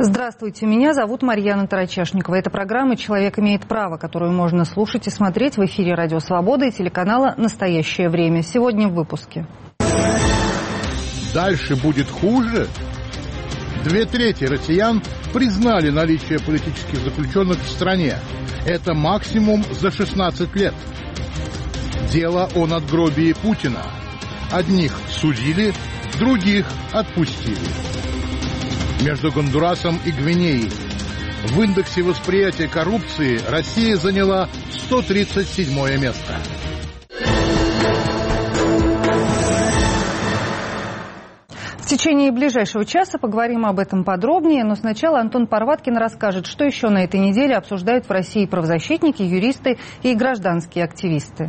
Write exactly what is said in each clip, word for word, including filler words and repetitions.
Здравствуйте, меня зовут Марьяна Тарачешникова. Это программа «Человек имеет право», которую можно слушать и смотреть в эфире Радио Свобода и телеканала «Настоящее время». Сегодня в выпуске. Дальше будет хуже? Две трети россиян признали наличие политических заключенных в стране. Это максимум за шестнадцать лет. Дело о надгробии Путина. Одних судили, других отпустили. Между Гондурасом и Гвинеей в индексе восприятия коррупции Россия заняла сто тридцать седьмое место. В течение ближайшего часа поговорим об этом подробнее, но сначала Антон Парваткин расскажет, что еще на этой неделе обсуждают в России правозащитники, юристы и гражданские активисты.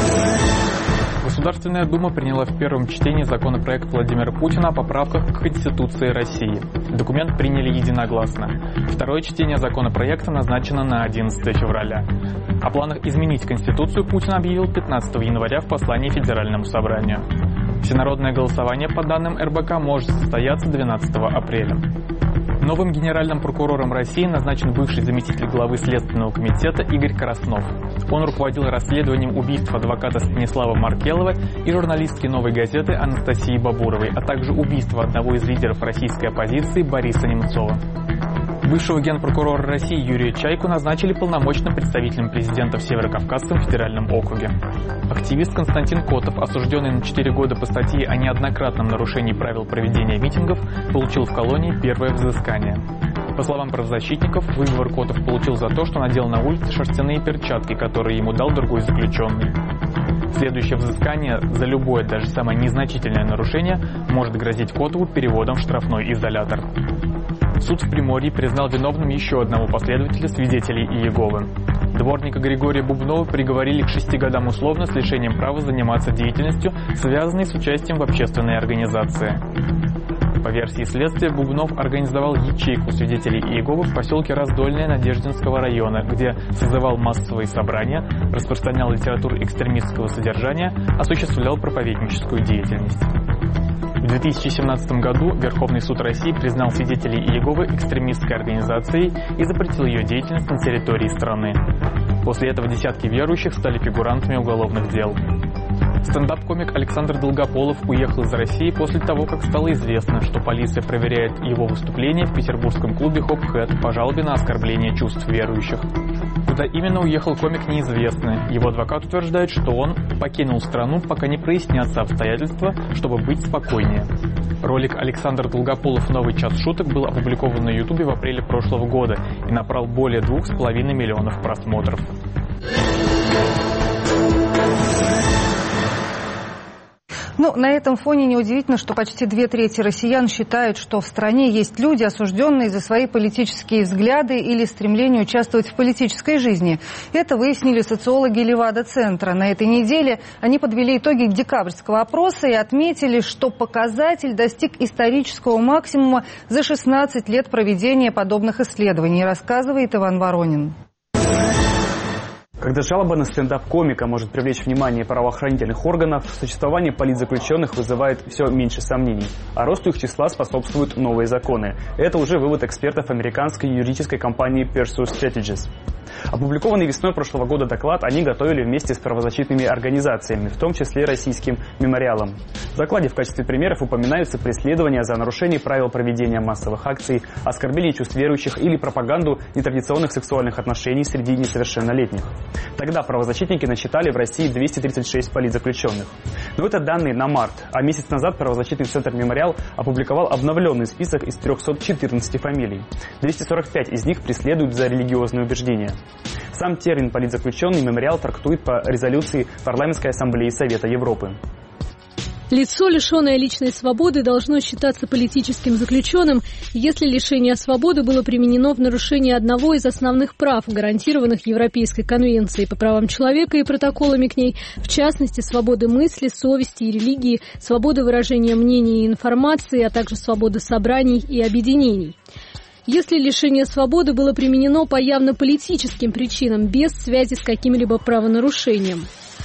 Государственная Дума приняла в первом чтении законопроект Владимира Путина о поправках к Конституции России. Документ приняли единогласно. Второе чтение законопроекта назначено на одиннадцатое февраля. О планах изменить Конституцию Путин объявил пятнадцатого января в послании Федеральному собранию. Всенародное голосование по данным эр бэ ка может состояться двенадцатого апреля. Новым генеральным прокурором России назначен бывший заместитель главы Следственного комитета Игорь Краснов. Он руководил расследованием убийства адвоката Станислава Маркелова и журналистки «Новой газеты» Анастасии Бабуровой, а также убийства одного из лидеров российской оппозиции Бориса Немцова. Бывшего генпрокурора России Юрия Чайку назначили полномочным представителем президента в Северокавказском федеральном округе. Активист Константин Котов, осужденный на четыре года по статье о неоднократном нарушении правил проведения митингов, получил в колонии первое взыскание. По словам правозащитников, выговор Котов получил за то, что надел на улице шерстяные перчатки, которые ему дал другой заключенный. Следующее взыскание за любое, даже самое незначительное нарушение может грозить Котову переводом в штрафной изолятор. Суд в Приморье признал виновным еще одного последователя свидетелей Иеговы. Дворника Григория Бубнова приговорили к шести годам условно с лишением права заниматься деятельностью, связанной с участием в общественной организации. По версии следствия, Бубнов организовал ячейку свидетелей Иеговы в поселке Раздольное Надеждинского района, где созывал массовые собрания, распространял литературу экстремистского содержания, осуществлял проповедническую деятельность. В две тысячи семнадцатом году Верховный суд России признал свидетелей Иеговы экстремистской организацией и запретил ее деятельность на территории страны. После этого десятки верующих стали фигурантами уголовных дел. Стендап-комик Александр Долгополов уехал из России после того, как стало известно, что полиция проверяет его выступление в петербургском клубе «Хоп-Хэт» по жалобе на оскорбление чувств верующих. Куда именно уехал комик, неизвестно. Его адвокат утверждает, что он покинул страну, пока не прояснятся обстоятельства, чтобы быть спокойнее. Ролик «Александр Долгополов. Новый час шуток» был опубликован на Ютубе в апреле прошлого года и набрал более двух с половиной миллионов просмотров. Ну, на этом фоне неудивительно, что почти две трети россиян считают, что в стране есть люди, осужденные за свои политические взгляды или стремление участвовать в политической жизни. Это выяснили социологи Левада-центра. На этой неделе они подвели итоги декабрьского опроса и отметили, что показатель достиг исторического максимума за шестнадцать лет проведения подобных исследований, рассказывает Иван Воронин. Когда жалоба на стендап-комика может привлечь внимание правоохранительных органов, существование политзаключенных вызывает все меньше сомнений, а росту их числа способствуют новые законы. Это уже вывод экспертов американской юридической компании Persus Strategies. Опубликованный весной прошлого года доклад они готовили вместе с правозащитными организациями, в том числе российским мемориалом. В докладе в качестве примеров упоминаются преследования за нарушение правил проведения массовых акций, оскорбление чувств верующих или пропаганду нетрадиционных сексуальных отношений среди несовершеннолетних. Тогда правозащитники насчитали в России двести тридцать шесть политзаключенных. Но это данные на март, а месяц назад правозащитный центр «Мемориал» опубликовал обновленный список из трёхсот четырнадцати фамилий. двести сорок пять из них преследуют за религиозные убеждения. Сам термин «политзаключенный» «Мемориал» трактует по резолюции Парламентской ассамблеи Совета Европы. Лицо, лишенное личной свободы, должно считаться политическим заключенным, если лишение свободы было применено в нарушении одного из основных прав, гарантированных Европейской конвенцией по правам человека и протоколами к ней, в частности, свободы мысли, совести и религии, свободы выражения мнений и информации, а также свободы собраний и объединений. Если лишение свободы было применено по явно политическим причинам, без связи с каким-либо правонарушением.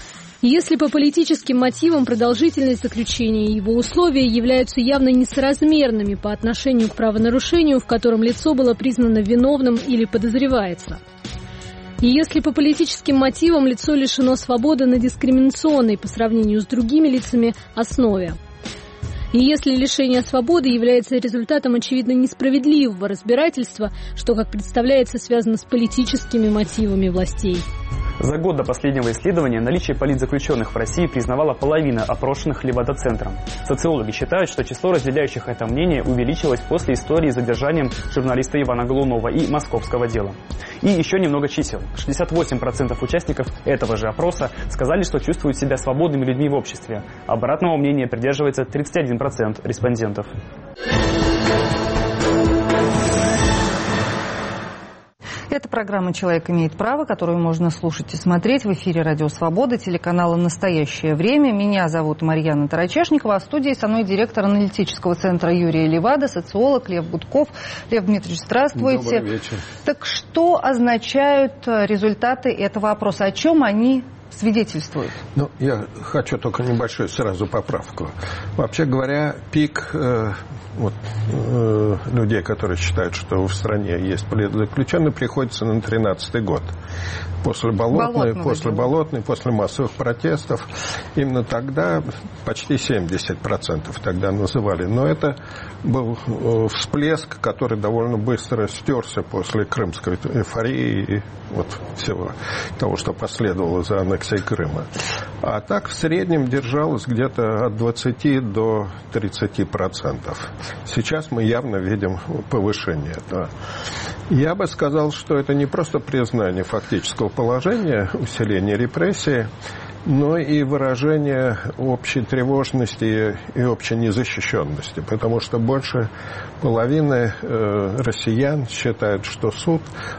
Если по политическим мотивам продолжительность заключения и его условия являются явно несоразмерными по отношению к правонарушению, в котором лицо было признано виновным или подозревается. И если по политическим мотивам лицо лишено свободы на дискриминационной по сравнению с другими лицами основе. И если лишение свободы является результатом очевидно несправедливого разбирательства, что, как представляется, связано с политическими мотивами властей. За год до последнего исследования наличие политзаключенных в России признавала половина опрошенных Левада-центром. Социологи считают, что число разделяющих это мнение увеличилось после истории с задержанием журналиста Ивана Голунова и московского дела. И еще немного чисел. шестьдесят восемь процентов участников этого же опроса сказали, что чувствуют себя свободными людьми в обществе. Обратного мнения придерживается тридцать один процент респондентов. Это программа «Человек имеет право», которую можно слушать и смотреть в эфире «Радио Свобода», телеканала «Настоящее время». Меня зовут Марьяна Тарачешникова, а в студии со мной директор аналитического центра Юрия Левада, социолог Лев Гудков. Лев Дмитриевич, здравствуйте. Добрый вечер. Так что означают результаты этого опроса? О чем они свидетельствуют? Ну, я хочу только небольшую сразу поправку. Вообще говоря, пик э, вот, э, людей, которые считают, что в стране есть политзаключенные, приходится на тринадцатый год. После Болотной, Болотного после дела. Болотной, после массовых протестов. Именно тогда почти семьдесят процентов тогда называли. Но это был э, всплеск, который довольно быстро стерся после крымской эйфории и вот всего того, что последовало за аннексией Крыма. А так в среднем держалось где-то от двадцати до тридцати процентов. Сейчас мы явно видим повышение этого. Я бы сказал, что это не просто признание фактического положения, усиление репрессий, но и выражение общей тревожности и общей незащищенности, потому что больше половины э, россиян считают, что суд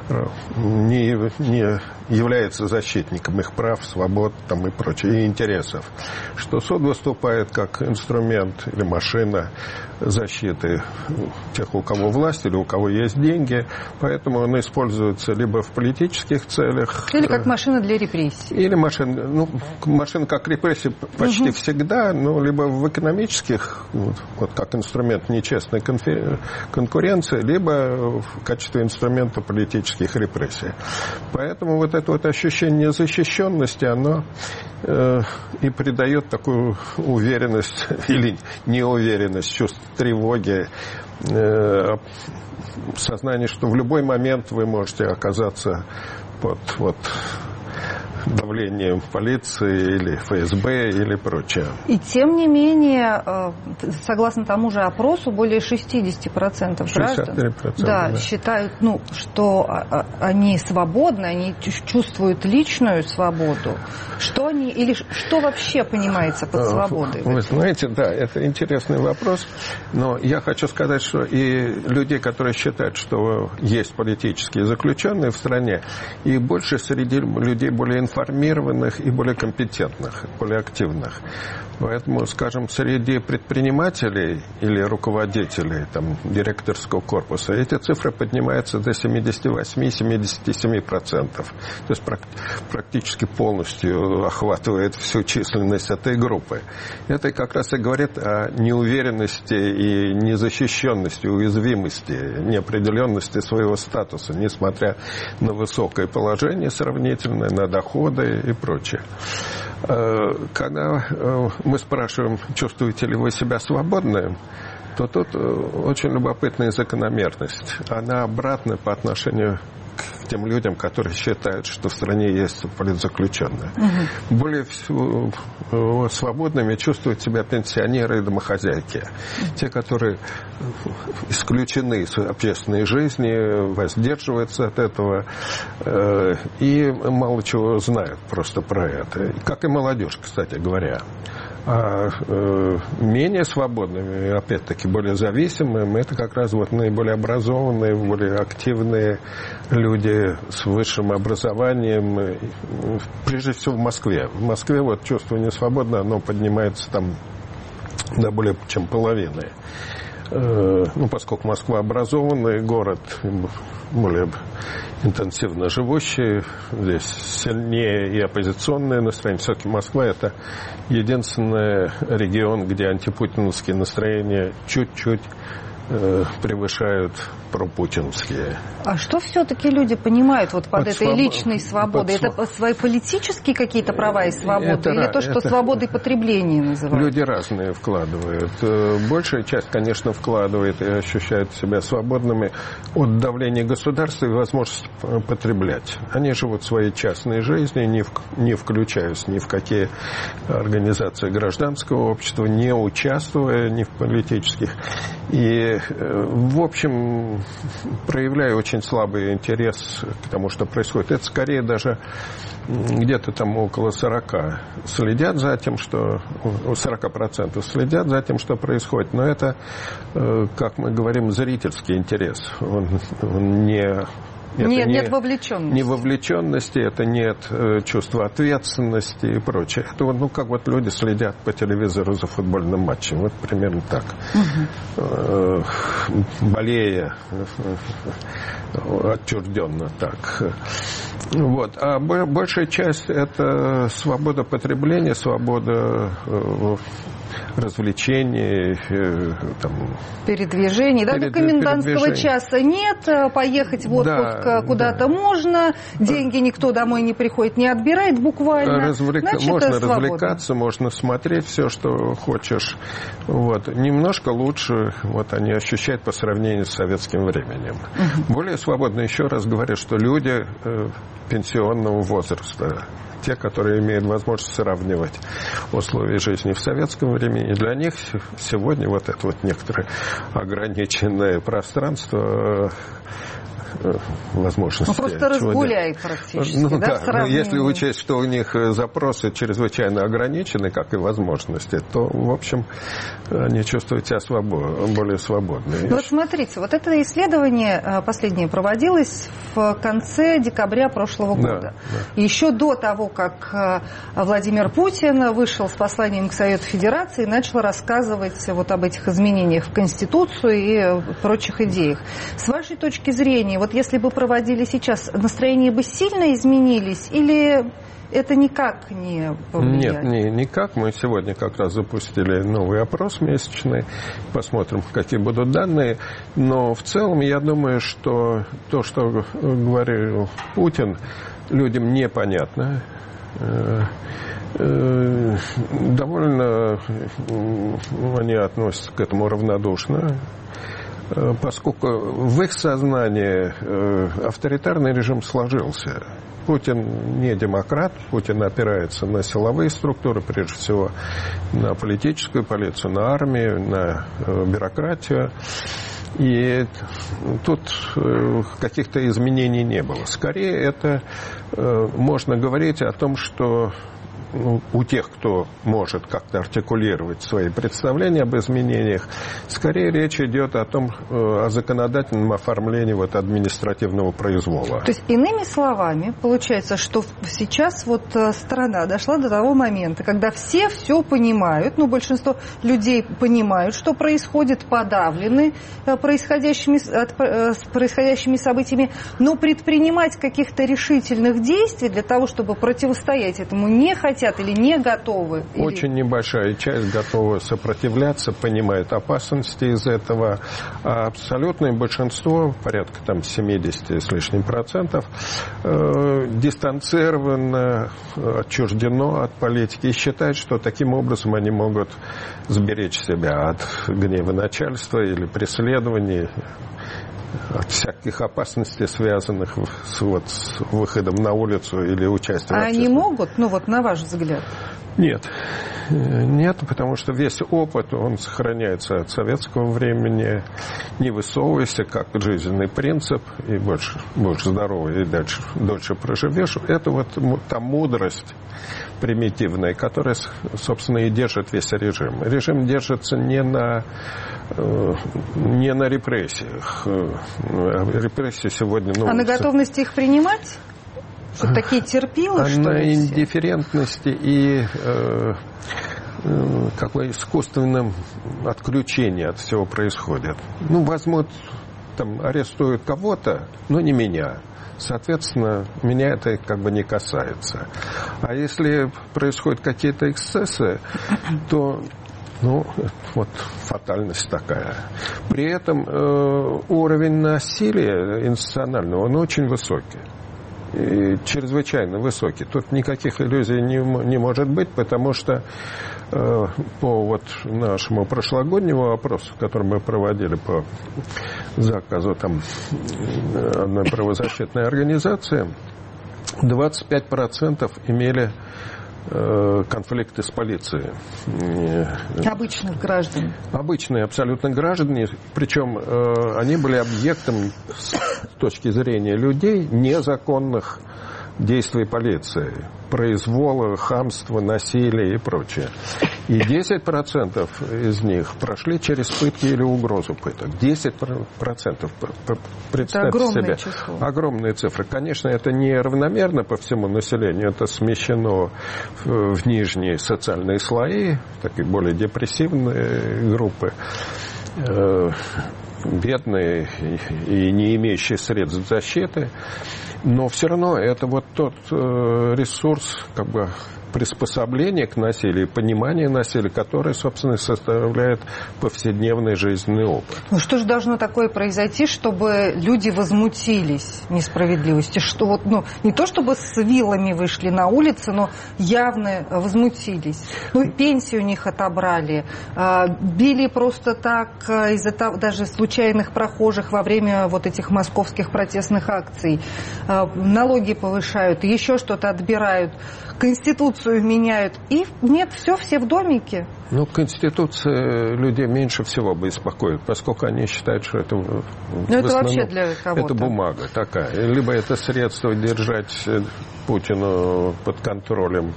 не, не является защитником их прав, свобод там, и прочих, и интересов, что суд выступает как инструмент или машина защиты тех, у кого власть или у кого есть деньги, поэтому он используется либо в политических целях... Или как машина для репрессий. Или машина, ну, машина как репрессии почти угу. всегда, но либо в экономических, вот, вот как инструмент нечестной конфи- конкуренции, либо в качестве инструмента политических репрессий. Поэтому вот это вот ощущение незащищенности, оно э, и придает такую уверенность или неуверенность, чувство тревоги, э, сознание, что в любой момент вы можете оказаться под вот, давлением полиции или эф эс бэ или прочее. И тем не менее, согласно тому же опросу, более шестьдесят процентов граждан да, да. считают, ну, что они свободны, они чувствуют личную свободу. Что они, или что вообще понимается под свободой? Вы знаете, да, это интересный вопрос, но я хочу сказать, что и людей, которые считают, что есть политические заключенные в стране, и больше среди людей более информированных и более компетентных, более активных. Поэтому, скажем, среди предпринимателей или руководителей там, директорского корпуса эти цифры поднимаются до семьдесят восемь - семьдесят семь процентов. То есть практически полностью охватывает всю численность этой группы. Это как раз и говорит о неуверенности и незащищенности, уязвимости, неопределенности своего статуса, несмотря на высокое положение сравнительное, на доходы и прочее. Когда мы спрашиваем, чувствуете ли вы себя свободным, то тут очень любопытная закономерность. Она обратна по отношению к тем людям, которые считают, что в стране есть политзаключенные. Угу. Более всего свободными чувствуют себя пенсионеры и домохозяйки. Те, которые исключены из общественной жизни, воздерживаются от этого и мало чего знают просто про это. Как и молодежь, кстати говоря. А э, менее свободными, опять-таки, более зависимыми, это как раз вот наиболее образованные, более активные люди с высшим образованием, прежде всего в Москве. В Москве вот чувство несвободы, оно поднимается там до более чем половины. ну, поскольку Москва образованный город, более интенсивно живущий, здесь сильнее и оппозиционное настроение. Все-таки Москва – это единственный регион, где антипутиновские настроения чуть-чуть превышают пропутинские. А что все-таки люди понимают вот под, под этой своб... личной свободой? Под... Это свои политические какие-то права и свободы? Это, или то, что это... свободой потребления называют? Люди разные вкладывают. Большая часть, конечно, вкладывает и ощущает себя свободными от давления государства и возможности потреблять. Они живут своей частной жизнью, не, в... не включаясь ни в какие организации гражданского общества, не участвуя ни в политических. И, в общем, проявляя очень слабый интерес к тому, что происходит. Это скорее даже где-то там около сорока следят за тем, что... сорок процентов следят за тем, что происходит. Но это, как мы говорим, зрительский интерес. Он, он не... Это нет, не, нет вовлеченности. Не вовлеченности, это нет э, чувства ответственности и прочее. Это вот, ну, как вот люди следят по телевизору за футбольным матчем. Вот примерно так. Угу. Э, болея э, отчужденно так. Вот. А большая часть – это свобода потребления, свобода э, развлечений, э, там, передвижений. Даже перед, комендантского часа нет, поехать в отпуск да, куда-то да. можно, деньги никто домой не приходит, не отбирает буквально. Развлек... Значит, можно свободно. развлекаться, можно смотреть все, что хочешь. Вот. Немножко лучше вот, они ощущают по сравнению с советским временем. Угу. Более свободно, еще раз говорю, что люди э, пенсионного возраста, те, которые имеют возможность сравнивать условия жизни в советском времени, для них сегодня вот это вот некоторое ограниченное пространство возможности. Ну, просто разгуляй практически, ну, да, да, если учесть, что у них запросы чрезвычайно ограничены, как и возможности, то, в общем, они чувствуют себя свобод... более свободными. Ну, вот смотрите, вот это исследование последнее проводилось в конце декабря прошлого года. Да, да. Еще до того, как Владимир Путин вышел с посланием к Совету Федерации и начал рассказывать вот об этих изменениях в Конституцию и прочих идеях. С вашей точки зрения, вот если бы проводили сейчас, настроения бы сильно изменились или это никак не повлияет? Нет, не, никак. Мы сегодня как раз запустили новый опрос месячный. Посмотрим, какие будут данные. Но в целом я думаю, что то, что говорил Путин, людям непонятно. Довольно они относятся к этому равнодушно, поскольку в их сознании авторитарный режим сложился. Путин не демократ, Путин опирается на силовые структуры, прежде всего на политическую полицию, на армию, на бюрократию. И тут каких-то изменений не было. Скорее, это можно говорить о том, что ну, у тех, кто может как-то артикулировать свои представления об изменениях, скорее речь идет о том, о законодательном оформлении вот административного произвола. То есть, иными словами, получается, что сейчас вот страна дошла до того момента, когда все все понимают, ну, большинство людей понимают, что происходит, подавлены происходящими, происходящими событиями, но предпринимать каких-то решительных действий для того, чтобы противостоять этому, не хотят или не готовы? Очень или... небольшая часть готова сопротивляться, понимает опасности из этого. А абсолютное большинство, порядка там семьдесят с лишним процентов, э, дистанцировано, отчуждено от политики и считает, что таким образом они могут сберечь себя от гнева начальства или преследований, от всяких опасностей, связанных с, вот, с выходом на улицу или участием. А они могут, ну вот на ваш взгляд? Нет. Нет, потому что весь опыт, он сохраняется от советского времени. Не высовывайся, как жизненный принцип, и больше, больше здоровый, и дальше, дольше проживешь. Это вот та мудрость примитивная, которая, собственно, и держит весь режим. Режим держится не на, не на репрессиях. Репрессии сегодня... Ну, а на готовности их принимать? Что такие терпилы, что на ли? Индифферентности и э, как бы искусственном отключении от всего происходит. Ну, возьмут, там, арестуют кого-то, но не меня. Соответственно, меня это как бы не касается. А если происходят какие-то эксцессы, то, ну, вот фатальность такая. При этом э, уровень насилия институционального, он очень высокий. И чрезвычайно высокий. Тут никаких иллюзий не, не может быть, потому что э, по вот нашему прошлогоднему опросу, который мы проводили по заказу там, одной правозащитной организации, двадцать пять процентов имели э, конфликты с полицией. Обычных граждан. Обычные абсолютно граждане, причем э, они были объектом с точки зрения людей незаконных действий полиции, произвола, хамства, насилия и прочее. И десять процентов из них прошли через пытки или угрозу пыток. десять процентов. Представьте себе. Число. Огромные цифры. Конечно, это не равномерно по всему населению. Это смещено в, в нижние социальные слои, такие более депрессивные группы, э, бедные и не имеющие средств защиты. Но все равно это вот тот э, ресурс, как бы, приспособления к насилию, понимания насилия, которое, собственно, составляет повседневный жизненный опыт. Ну что же должно такое произойти, чтобы люди возмутились несправедливости? Что вот, ну, не то чтобы с вилами вышли на улицы, но явно возмутились. Ну, пенсию у них отобрали, били просто так из-за того, даже случайных прохожих во время вот этих московских протестных акций. Налоги повышают, еще что-то отбирают, Конституцию меняют. И нет, все, все в домике. Ну, Конституция людей меньше всего беспокоит, поскольку они считают, что это, ну, это вообще для кого-то. Это бумага такая. Либо это средство держать Путину под контролем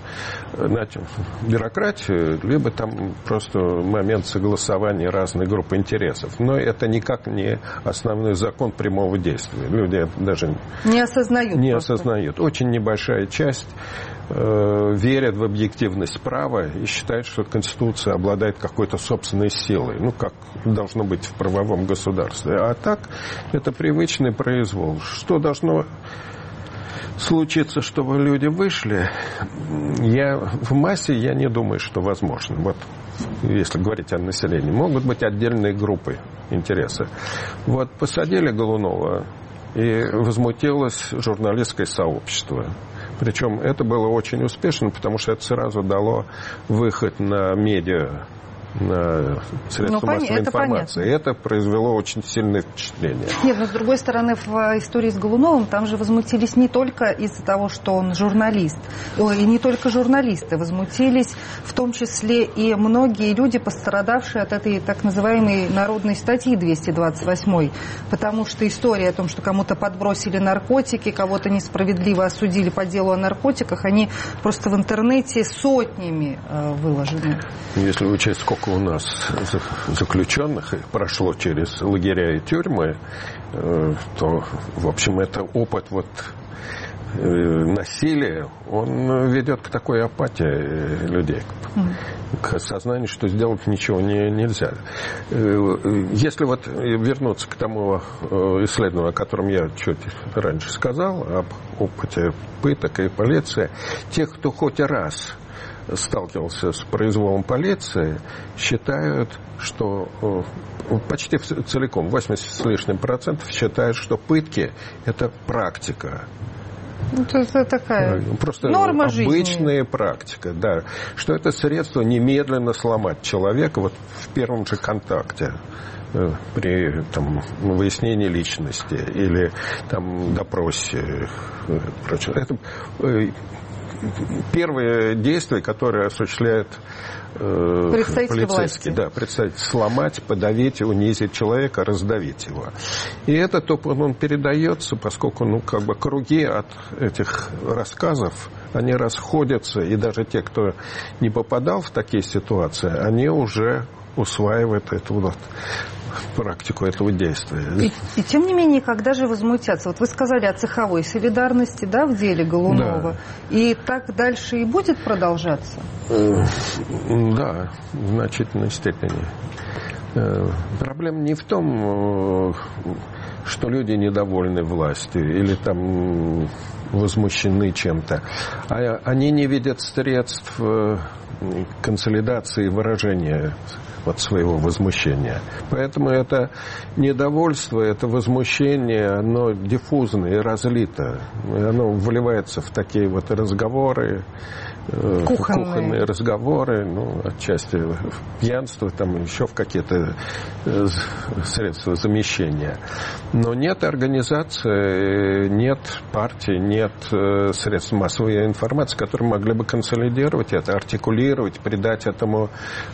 бюрократию, либо там просто момент согласования разных групп интересов. Но это никак не основной закон прямого действия. Люди даже не осознают. Не просто. осознают. Очень небольшая часть э, верят в объективность права и считают, что Конституция обладает какой-то собственной силой. Ну, как должно быть в правовом государстве. А так, это привычный произвол. Что должно случиться, чтобы люди вышли, я, в массе я не думаю, что возможно. Вот, если говорить о населении. Могут быть отдельные группы интереса. Вот посадили Голунова, и возмутилось журналистское сообщество. Причем это было очень успешно, потому что это сразу дало выход на медиа, на средства ну, массовой это информации. Понятно. Это произвело очень сильное впечатление. Нет, но с другой стороны, в истории с Голуновым там же возмутились не только из-за того, что он журналист, и не только журналисты, возмутились в том числе и многие люди, пострадавшие от этой так называемой народной статьи двести двадцать восемь, потому что история о том, что кому-то подбросили наркотики, кого-то несправедливо осудили по делу о наркотиках, они просто в интернете сотнями э, выложены. Если учесть, сколько у нас заключенных прошло через лагеря и тюрьмы, то, в общем, это опыт вот насилия, он ведет к такой апатии людей, к осознанию, что сделать ничего не, нельзя. Если вот вернуться к тому исследованию, о котором я чуть раньше сказал, об опыте пыток и полиции, тех, кто хоть раз сталкивался с произволом полиции, считают, что почти целиком, восемьдесят с лишним процентов считают, что пытки – это практика. Это такая просто норма обычная жизни. Практика, да. Что это средство немедленно сломать человека вот в первом же контакте при там, выяснении личности или там, допросе. Прочее. Это первое действие, которое осуществляет э, полицейский, да, представитель, сломать, подавить, унизить человека, раздавить его. И этот опыт, он передается, поскольку, ну, как бы круги от этих рассказов, они расходятся, и даже те, кто не попадал в такие ситуации, они уже усваивают эту вот практику этого действия. И, и тем не менее, когда же возмутятся? Вот вы сказали о цеховой солидарности, да, в деле Голунова. Да. И так дальше и будет продолжаться? Да, в значительной степени. Проблема не в том, что люди недовольны властью или там возмущены чем-то, а они не видят средств консолидации и выражения вот своего возмущения. Поэтому это недовольство, это возмущение, оно диффузно и разлито. И оно вливается в такие вот разговоры, кухонные, кухонные разговоры, ну, отчасти пьянство, там еще в какие-то средства замещения. Но нет организации, нет партии, нет средств массовой информации, которые могли бы консолидировать это, артикулировать, придать этому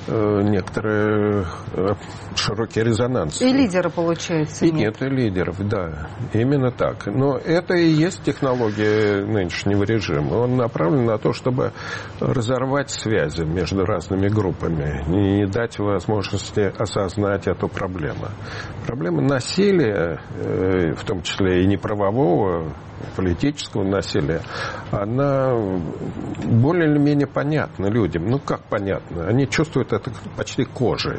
некоторые широкий резонанс. И лидеры, получается, и нет. нет, и лидеров, да. Именно так. Но это и есть технология нынешнего режима. Он направлен на то, чтобы разорвать связи между разными группами и не дать возможности осознать эту проблему. Проблема насилия, в том числе и неправового, политического насилия, она более или менее понятна людям. Ну, как понятно? Они чувствуют это почти кожей.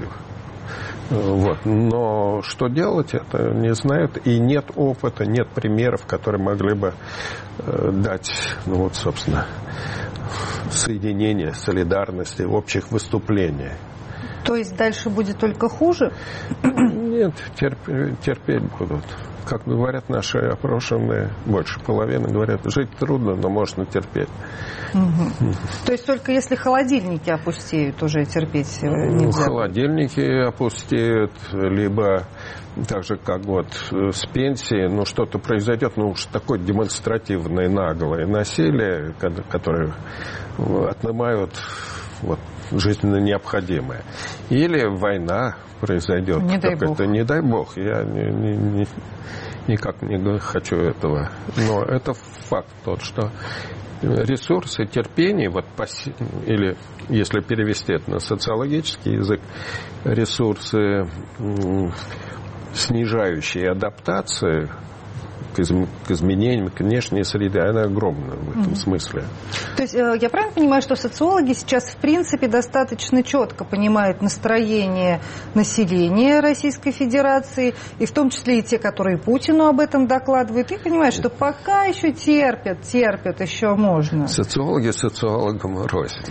Вот. Но что делать, это не знают. И нет опыта, нет примеров, которые могли бы дать, ну вот, собственно, соединение, солидарности, общих выступлений. То есть дальше будет только хуже? Нет, терп- терпеть будут. Как говорят наши опрошенные, больше половины говорят, жить трудно, но можно терпеть. Угу. То есть только если холодильники опустеют, уже терпеть нельзя? Холодильники опустеют, либо так же, как вот с пенсией, ну, что-то произойдет, ну, уж такое демонстративное, наглое насилие, которое отнимают вот, жизненно необходимое. Или война произойдет. Не дай бог. Это, не дай бог. Я не, не, не, никак не хочу этого. Но это факт тот, что ресурсы терпения, вот, или если перевести это на социологический язык, ресурсы снижающие адаптации к изменениям, к внешней среде, она огромна в этом mm-hmm. смысле. То есть я правильно понимаю, что социологи сейчас в принципе достаточно четко понимают настроение населения Российской Федерации, и в том числе и те, которые Путину об этом докладывают, и понимают, что пока еще терпят, терпят, еще можно. Социологи социологам рознь.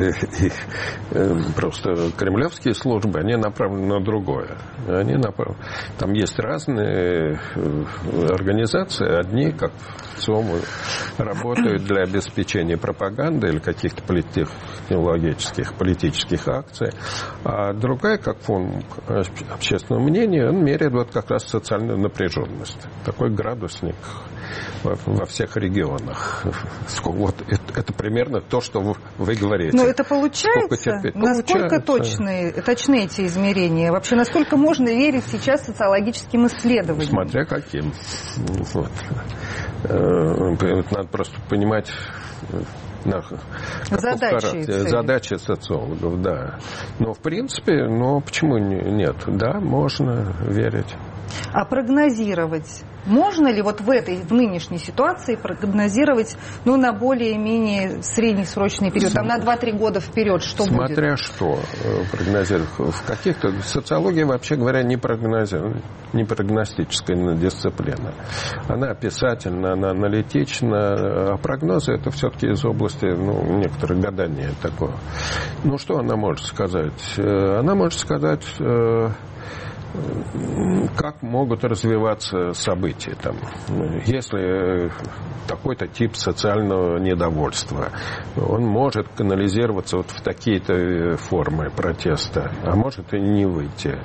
Просто кремлевские службы, они направлены на другое. Они направлены... Там есть разные организации. Одни, как ЦИОМ, работают для обеспечения пропаганды или каких-то политтехнологических, политических акций, а другая, как фонд общественного мнения, он меряет вот как раз социальную напряженность. Такой градусник во всех регионах. Вот это, это примерно то, что вы, вы говорите. Но это получается? Насколько точны, точны эти измерения? Вообще, насколько можно верить сейчас социологическим исследованиям? Смотря каким. Вот. Надо просто понимать задачи, задачи социологов, да. Но в принципе, ну почему нет? Да, можно верить. А прогнозировать можно ли вот в этой, в нынешней ситуации прогнозировать, ну, на более-менее среднесрочный период, там на два-три года вперед, что Смотря будет? Смотря что прогнозировать. В каких-то... Социология, вообще говоря, не прогнозирует, не прогностическая дисциплина. Она описательна, она аналитична, а прогнозы это все-таки из области, ну, некоторых гадания такого. Ну, что она может сказать? Она может сказать... как могут развиваться события. Там, если такой-то тип социального недовольства, он может канализироваться вот в такие-то формы протеста, а может и не выйти.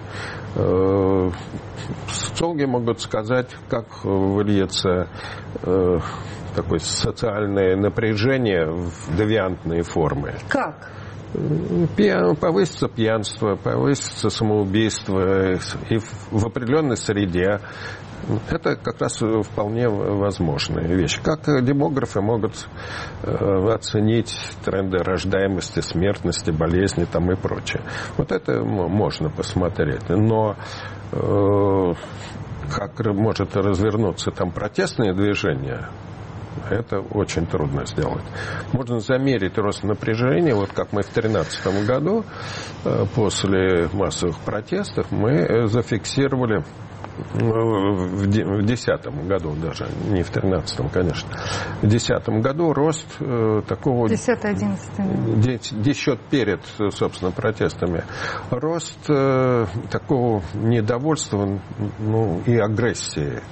Социологи могут сказать, как выльется такое социальное напряжение в девиантные формы. Как? Повысится пьянство, повысится самоубийство и в определенной среде. Это как раз вполне возможная вещь. Как демографы могут оценить тренды рождаемости, смертности, болезни там и прочее. Вот это можно посмотреть. Но как может развернуться там протестное движение, это очень трудно сделать. Можно замерить рост напряжения, вот как мы в две тысячи тринадцатом году, после массовых протестов, мы зафиксировали в две тысячи десятом году даже, не в две тысячи тринадцатом, конечно, в две тысячи десятом году рост э, такого... десятый-одиннадцатый. Еще перед, собственно, протестами. Рост э, такого недовольства, ну, и агрессии.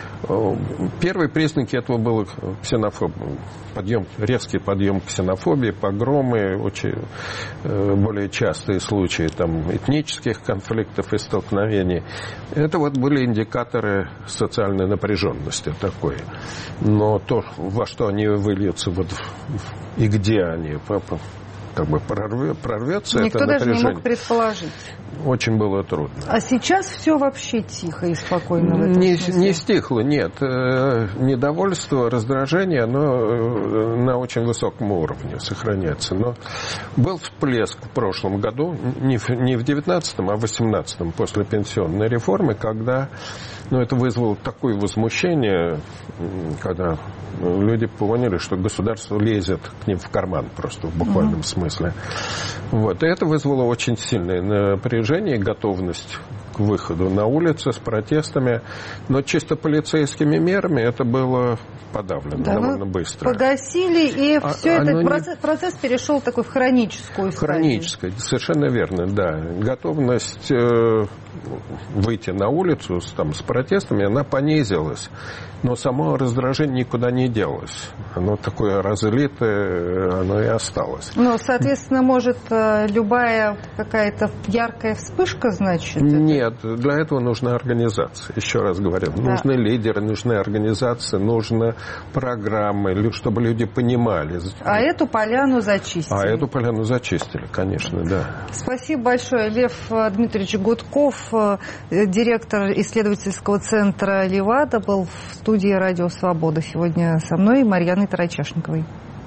Первые признаки этого был ксенофобия, подъем, резкий подъем ксенофобии, погромы, очень, более частые случаи там, этнических конфликтов и столкновений. Это вот были индикаторы социальной напряженности такой. Но то, во что они выльются вот, и где они, как бы прорве, прорвется, никто это даже напряжение. Не мог предположить. Очень было трудно. А сейчас все вообще тихо и спокойно в этом не, смысле? Не стихло, нет. Недовольство, раздражение, оно на очень высоком уровне сохраняется. Но был всплеск в прошлом году, не в, не в девятнадцатом, а в восемнадцатом, после пенсионной реформы, когда ну, это вызвало такое возмущение, когда люди поняли, что государство лезет к ним в карман просто в буквальном mm-hmm. смысле. Вот. И это вызвало очень сильное напряжение, готовность к выходу на улицы с протестами. Но чисто полицейскими мерами это было подавлено да, довольно быстро. Погасили, и а, все это, не... процесс, процесс перешел такой в хроническую стадию. Хроническую, совершенно верно, да. Готовность э, выйти на улицу с, там, с протестами, она понизилась. Но само раздражение никуда не делось. Оно такое разлитое, оно и осталось. Ну, соответственно, может, любая какая-то яркая вспышка, значит? Нет, для этого нужна организация. Еще раз говорю, да. Нужны лидеры, нужны организации, нужны программы, чтобы люди понимали. А эту поляну зачистили? А эту поляну зачистили, конечно, да. Спасибо большое. Лев Дмитриевич Гудков, директор исследовательского центра «Левада», был в студии «Радио Свобода». Сегодня со мной Марьяной Тарачешниковой.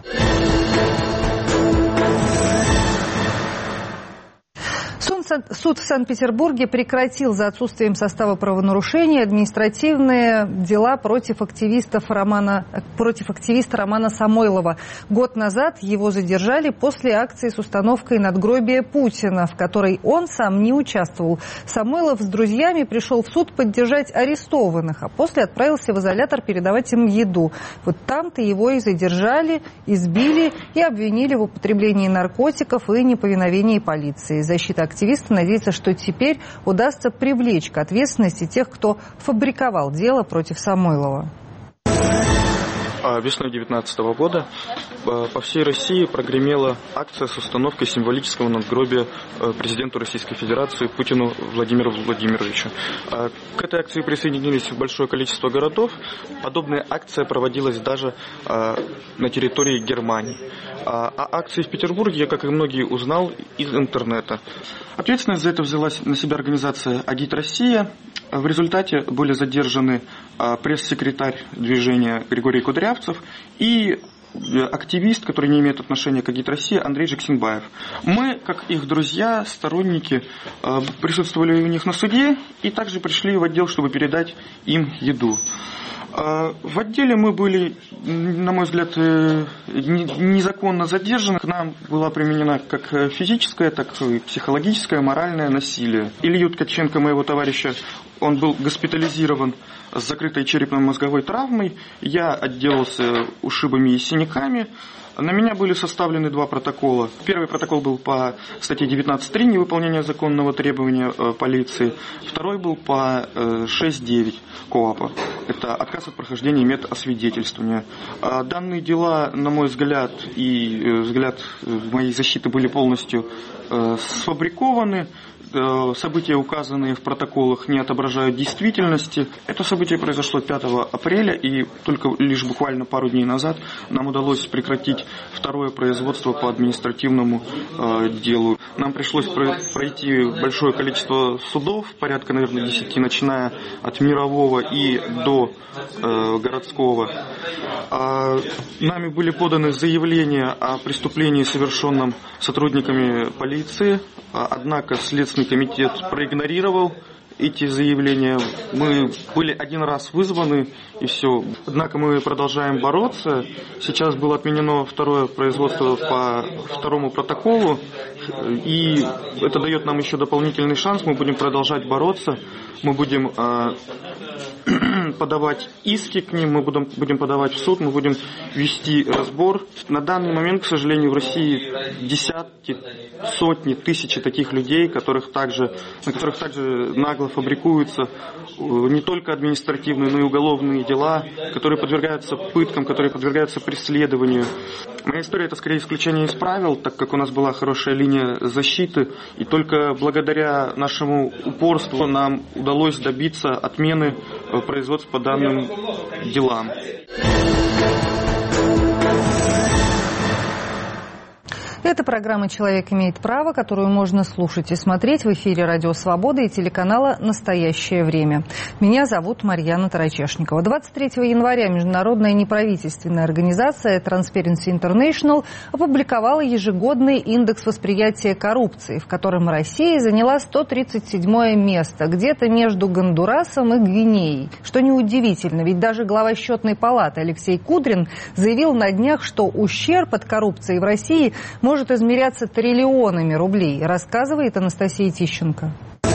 Суд в Санкт-Петербурге прекратил за отсутствием состава правонарушения административные дела против активистов Романа, против активиста Романа Самойлова. Год назад его задержали после акции с установкой надгробия Путина, в которой он сам не участвовал. Самойлов с друзьями пришел в суд поддержать арестованных, а после отправился в изолятор передавать им еду. Вот там-то его и задержали, избили и обвинили в употреблении наркотиков и неповиновении полиции. Защита активистов надеется, что теперь удастся привлечь к ответственности тех, кто фабриковал дело против Самойлова. Весной две тысячи девятнадцатого года по всей России прогремела акция с установкой символического надгробия президенту Российской Федерации Путину Владимиру Владимировичу. К этой акции присоединились большое количество городов. Подобная акция проводилась даже на территории Германии. А акции в Петербурге я, как и многие, узнал из интернета. Ответственность за это взяла на себя организация «Агит Россия». В результате были задержаны пресс-секретарь движения Григорий Кудрявцев и активист, который не имеет отношения к «Агит Россия», Андрей Жексенбаев. Мы, как их друзья, сторонники, присутствовали у них на суде и также пришли в отдел, чтобы передать им еду. В отделе мы были, на мой взгляд, незаконно задержаны. К нам была применена как физическое, так и психологическое, моральное насилие. Илью Ткаченко, моего товарища, он был госпитализирован с закрытой черепно-мозговой травмой. Я отделался ушибами и синяками. На меня были составлены два протокола. Первый протокол был по статье девятнадцать три «Невыполнение законного требования э, полиции». Второй был по э, шесть девять КоАПа. Это отказ от прохождения медосвидетельствования. А данные дела, на мой взгляд, и э, взгляд моей защиты были полностью э, сфабрикованы. События, указанные в протоколах, не отображают действительности. Это событие произошло пятого апреля, и только лишь буквально пару дней назад нам удалось прекратить второе производство по административному э, делу. Нам пришлось пройти большое количество судов, порядка, наверное, десяти, начиная от мирового и до э, городского. А нами были поданы заявления о преступлении, совершенном сотрудниками полиции, однако Следственный комитет проигнорировал эти заявления. Мы были один раз вызваны, и все. Однако мы продолжаем бороться. Сейчас было отменено второе производство по второму протоколу, и это дает нам еще дополнительный шанс. Мы будем продолжать бороться, мы будем э, подавать иски к ним, мы будем, будем подавать в суд, мы будем вести разбор. На данный момент, к сожалению, в России десятки, сотни, тысячи таких людей, которых также, на которых также нагло фабрикуются не только административные, но и уголовные дела, которые подвергаются пыткам, которые подвергаются преследованию. Моя история — это скорее исключение из правил, так как у нас была хорошая линия защиты, и только благодаря нашему упорству нам удалось добиться отмены производства по данным делам. Это программа «Человек имеет право», которую можно слушать и смотреть в эфире «Радио Свобода» и телеканала «Настоящее время». Меня зовут Марьяна Тарачешникова. двадцать третьего января международная неправительственная организация Transparency International опубликовала ежегодный индекс восприятия коррупции, в котором Россия заняла сто тридцать седьмое место, где-то между Гондурасом и Гвинеей. Что неудивительно, ведь даже глава счетной палаты Алексей Кудрин заявил на днях, что ущерб от коррупции в России может может измеряться триллионами рублей, рассказывает Анастасия Тищенко.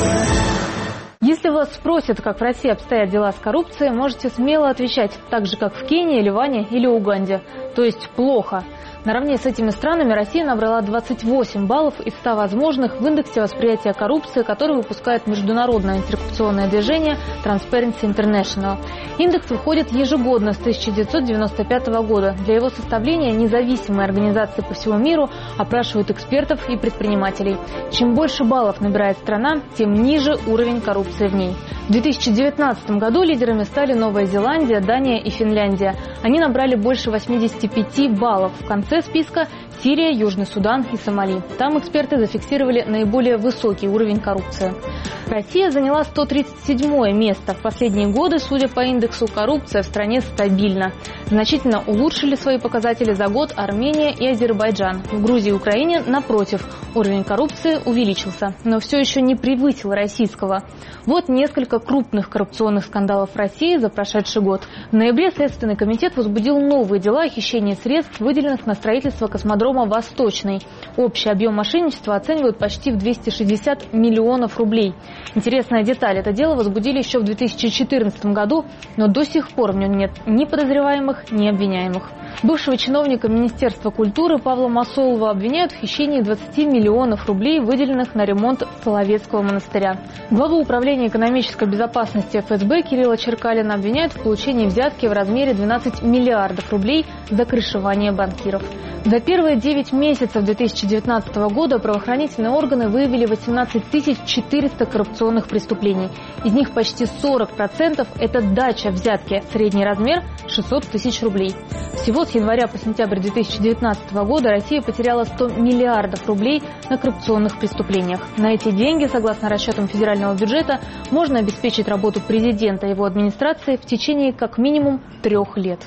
Если вас спросят, как в России обстоят дела с коррупцией, можете смело отвечать, так же, как в Кении, Ливане или Уганде. То есть плохо. Наравне с этими странами Россия набрала двадцать восемь баллов из ста возможных в индексе восприятия коррупции, который выпускает международное антикоррупционное движение Transparency International. Индекс выходит ежегодно с тысяча девятьсот девяносто пятого года. Для его составления независимые организации по всему миру опрашивают экспертов и предпринимателей. Чем больше баллов набирает страна, тем ниже уровень коррупции в ней. В две тысячи девятнадцатом году лидерами стали Новая Зеландия, Дания и Финляндия. Они набрали больше восьмидесяти пяти баллов. В конце списка Сирия, Южный Судан и Сомали. Там эксперты зафиксировали наиболее высокий уровень коррупции. Россия заняла сто тридцать седьмое место. В последние годы, судя по индексу, коррупция в стране стабильна. Значительно улучшили свои показатели за год Армения и Азербайджан. В Грузии и Украине, напротив, уровень коррупции увеличился, но все еще не превысил российского. Вот несколько крупных коррупционных скандалов в России за прошедший год. В ноябре Следственный комитет возбудил новые дела о хищении средств, выделенных на строительство космодрома «Восточный». Общий объем мошенничества оценивают почти в двести шестьдесят миллионов рублей. Интересная деталь. Это дело возбудили еще в две тысячи четырнадцатом году, но до сих пор в нем нет ни подозреваемых, ни обвиняемых. Бывшего чиновника Министерства культуры Павла Масолова обвиняют в хищении двадцати миллионов рублей, выделенных на ремонт Соловецкого монастыря. Главу управления экономической безопасности эф эс бэ Кирилла Черкалина обвиняют в получении взятки в размере двенадцати миллиардов рублей за крышевание банкиров. За первые девять месяцев две тысячи девятнадцатого года правоохранительные органы выявили восемнадцать тысяч четыреста коррупционных преступлений. Из них почти сорок процентов – это дача взятки. Средний размер – шестьсот тысяч рублей. Всего с января по сентябрь две тысячи девятнадцатого года Россия потеряла сто миллиардов рублей на коррупционных преступлениях. На эти деньги, согласно расчетам федерального бюджета, можно обеспечить работу президента и его администрации в течение как минимум трех лет.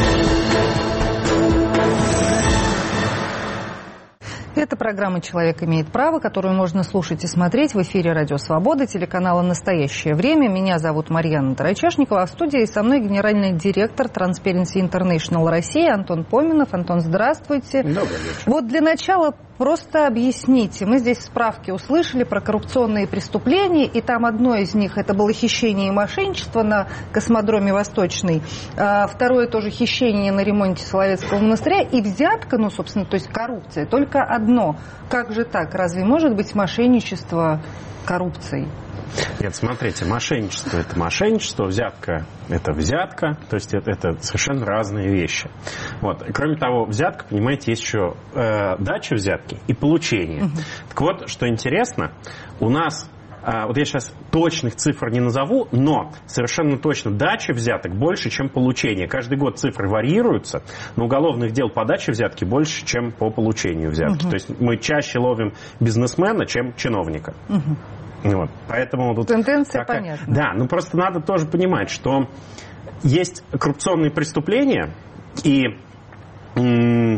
Это программа «Человек имеет право», которую можно слушать и смотреть в эфире «Радио Свобода», телеканала «Настоящее время». Меня зовут Марьяна Тарачешникова, а в студии со мной генеральный директор Transparency International России Антон Поминов. Антон, здравствуйте. Добрый вечер. Вот для начала просто объясните. Мы здесь в справке услышали про коррупционные преступления, и там одно из них – это было хищение и мошенничество на космодроме «Восточный». А второе тоже хищение на ремонте Соловецкого монастыря и взятка, ну, собственно, то есть коррупция. Только одно. Как же так? Разве может быть мошенничество коррупцией? Нет, смотрите, мошенничество – это мошенничество, взятка – это взятка, то есть это, это совершенно разные вещи. Вот. И, кроме того, взятка, понимаете, есть еще э, дача взятки и получение. Угу. Так вот, что интересно, у нас, э, вот я сейчас точных цифр не назову, но совершенно точно дача взяток больше, чем получение. Каждый год цифры варьируются, но уголовных дел по даче взятки больше, чем по получению взятки. Угу. То есть мы чаще ловим бизнесмена, чем чиновника. Угу. Вот, поэтому тут тенденция такая... понятна. Да, ну просто надо тоже понимать, что есть коррупционные преступления, и м-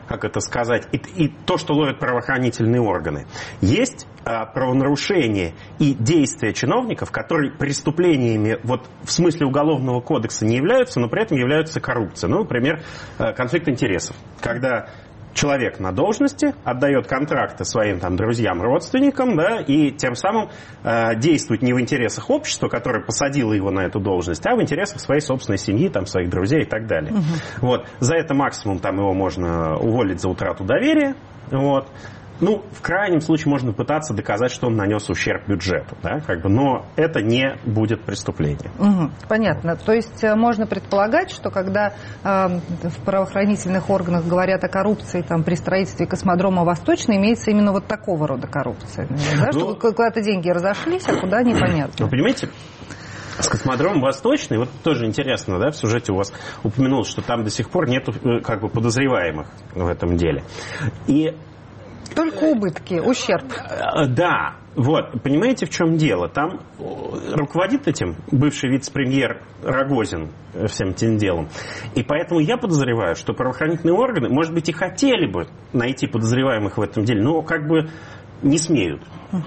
как это сказать, и, и то, что ловят правоохранительные органы. Есть а, правонарушения и действия чиновников, которые преступлениями вот, в смысле уголовного кодекса не являются, но при этом являются коррупцией. Ну, например, конфликт интересов. Когда человек на должности отдает контракты своим там, друзьям, родственникам, да, и тем самым э, действует не в интересах общества, которое посадило его на эту должность, а в интересах своей собственной семьи, там, своих друзей и так далее. Угу. Вот. За это максимум там, его можно уволить за утрату доверия. Вот. Ну, в крайнем случае можно пытаться доказать, что он нанес ущерб бюджету, да, как бы, но это не будет преступлением. Угу, понятно. То есть можно предполагать, что когда э, в правоохранительных органах говорят о коррупции там, при строительстве космодрома Восточный, имеется именно вот такого рода коррупция. Да? Ну, что куда-то деньги разошлись, а куда непонятно. Вы понимаете? С космодромом Восточный, вот тоже интересно, да, в сюжете у вас упомянулось, что там до сих пор нет как бы подозреваемых в этом деле. И только убытки, ущерб. Да, вот, понимаете, в чем дело? Там руководит этим бывший вице-премьер Рогозин всем этим делом. И поэтому я подозреваю, что правоохранительные органы, может быть, и хотели бы найти подозреваемых в этом деле, но как бы не смеют.